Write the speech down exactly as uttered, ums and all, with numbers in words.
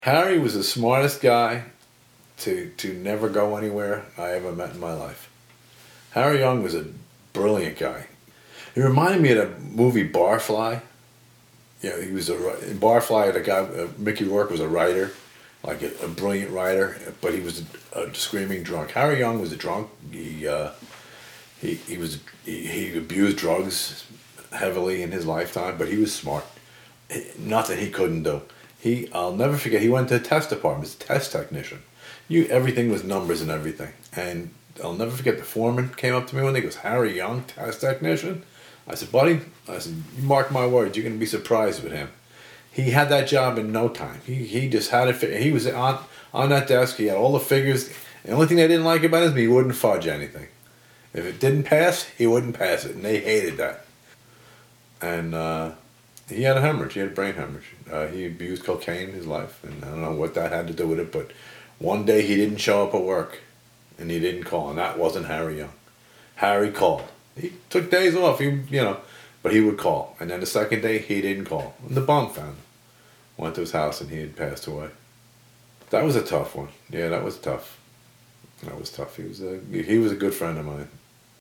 Harry was the smartest guy to to never go anywhere I ever met in my life. Harry Young was a brilliant guy. He reminded me of the movie Barfly. Yeah, he was a in Barfly. The guy uh, Mickey Rourke was a writer, like a, a brilliant writer, but he was a, a screaming drunk. Harry Young was a drunk. He uh, he he was he, he abused drugs heavily in his lifetime, but he was smart. Nothing he couldn't do. He I'll never forget. He went to the test department as a test technician. You everything was numbers and everything, and I'll never forget. The foreman came up to me one day. He goes, "Harry Young, test technician." I said, "Buddy," I said, "you mark my words, you're going to be surprised with him." He had that job in no time. He he just had it. He was on on that desk. He had all the figures. The only thing they didn't like about him is he wouldn't fudge anything. If it didn't pass, he wouldn't pass it, and they hated that. And uh, he had a hemorrhage. He had a brain hemorrhage. Uh, he abused cocaine in his life, and I don't know what that had to do with it, but one day he didn't show up at work, and he didn't call, and that wasn't Harry Young. Harry called. He took days off, he, you know, but he would call. And then the second day, he didn't call. And the bum found him. Went to his house, and he had passed away. That was a tough one. Yeah, that was tough. That was tough. He was a he was a good friend of mine.